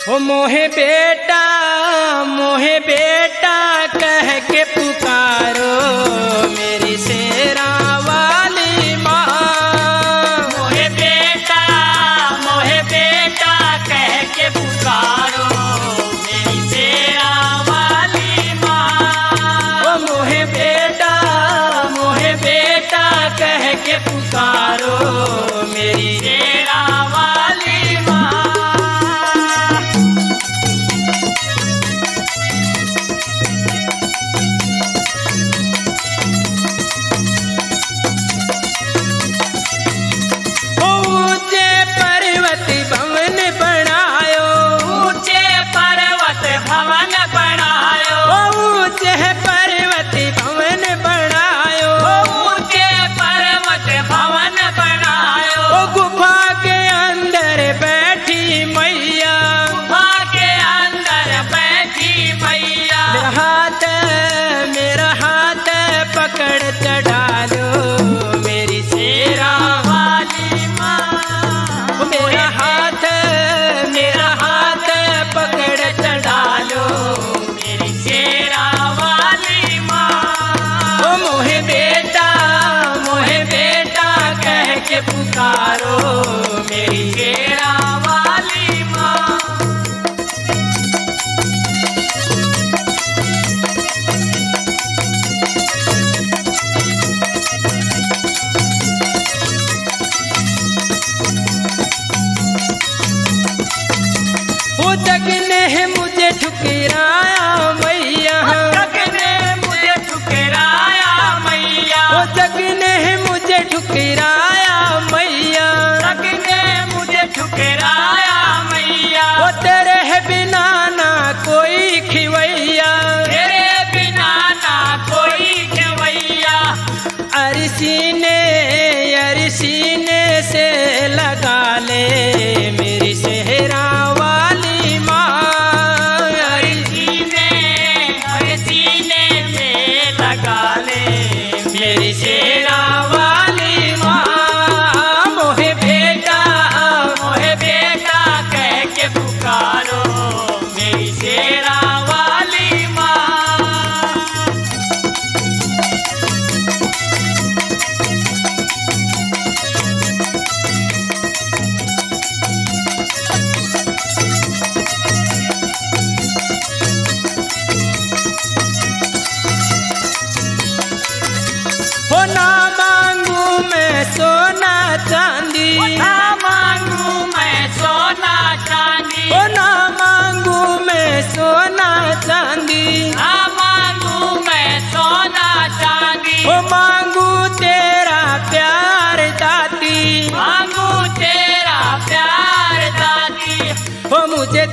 हो मोहे बेटा कह के पुकारो मेरी शेरा वाली माँ। मोहे बेटा कह के पुकारो मेरी शेरा वाली माँ। हो मोहे बेटा कह के पुकारो मेरी शेरा वाली माँ। ऊंचे पर्वत भवन बनायो, ऊंचे पर्वत भवन बनायो, ऊंचे पर्वत भवन बनायो, ऊंचे पर्वत भवन बनायो। ओ गुफा के अंदर बैठी मैया, गुफा के अंदर बैठी मैया। मेरा हाथ पकड़ चढ़ा लो मेरी शेरा वाली माँ। मेरा हाथ पकड़ चढ़ा लो मेरी शेरा वाली माँ। ओ मोहे बेटा कह के पुकारो मेरी शेरा वाली माँ। वो जग ने मुझे ठुकराया मैया, जग ने मुझे ठुकराया मैया। वो जग ने मुझे ठुकराया मैया, जग ने मुझे ठुकराया मैया। वो तेरे बिना ना कोई खिवैया, तेरे बिना ना कोई खवैया। अरसीने से लगा ले मेरी सेहरा वाली माँ। सीने से लगा ले मेरी शेरा वाली माँ। मोहे बेटा कह के पुकारो मेरी शेरा वाली माँ। हो ना मांगू मैं सोना चांदी, ना मांगू मैं सोना चांदी। हो ना मांगू मैं सोना चांदी, ना मांगू मैं सोना चांदी। हो मांगू तेरा प्यार दाती, मांगू तेरा प्यार दादी। हो मुझे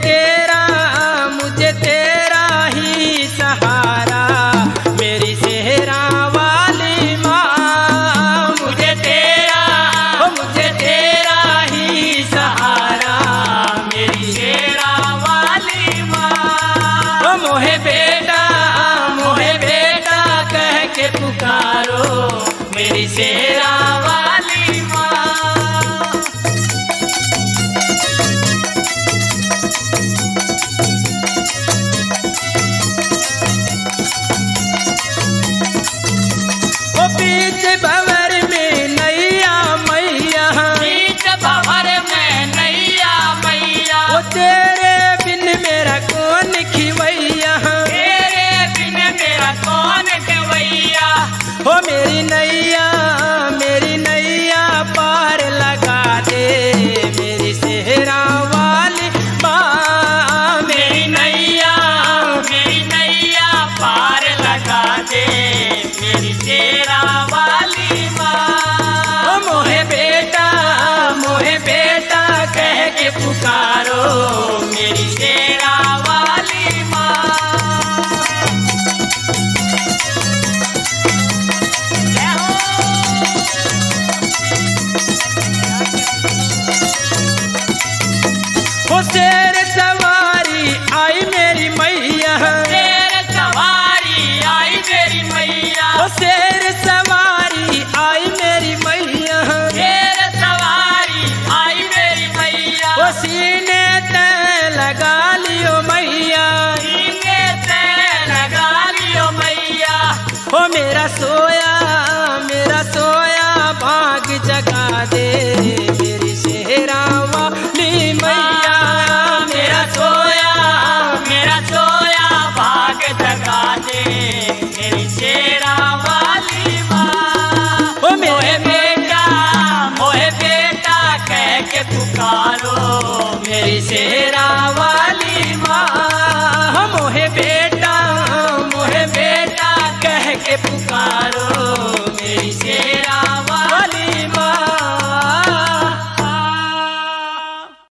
तेरा ही सहारा मेरी सेहरा वाली माँ। मुझे तेरा ही सहारा मेरी शेरा वाली माँ। ओ मोहे बेटा कह के पुकारो मेरी शेरा वाली माँ। ओ बीच भंवर में नैया मैया, बीच भंवर में नैया मैया। ओ तेरे बिन मेरा कौन खिवैया, तेरे बिन मेरा कौन खवैया। हो मेरी नैया शेरा